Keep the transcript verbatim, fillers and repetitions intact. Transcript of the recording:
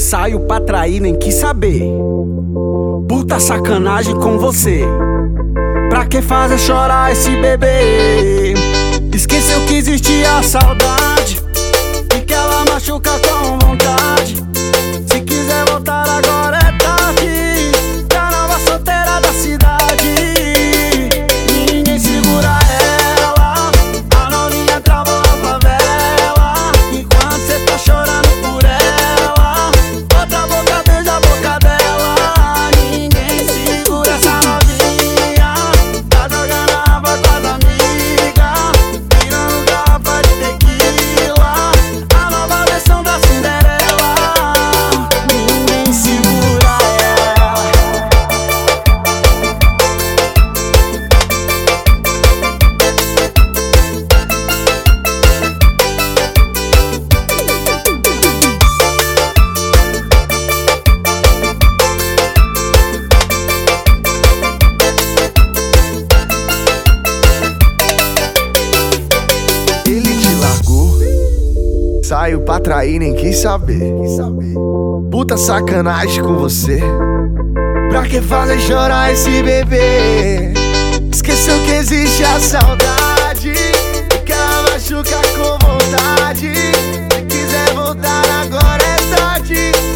Saiu pra trair, nem quis saber. Puta sacanagem com você. Pra que fazer chorar esse bebê? Esqueceu que existia a saudade e que ela machuca com vontade. Se quiser voltar agora é tarde, pra nova solteira da cidade. Ninguém segura ela, a novinha travou a favela. Enquanto cê tá chorando por ela, outra boca beija a boca dela. Ninguém segura essa novinha, tá jogando água com as amigas, virando garrafa de tequila, a nova versão da Cinderela. Ninguém segura ela. Ele te largou, saiu pra trair, nem quis saber. Puta sacanagem com você. Pra que fazer chorar esse bebê? Esqueceu que existe a saudade e que ela machuca com vontade. Se quiser voltar agora é tarde,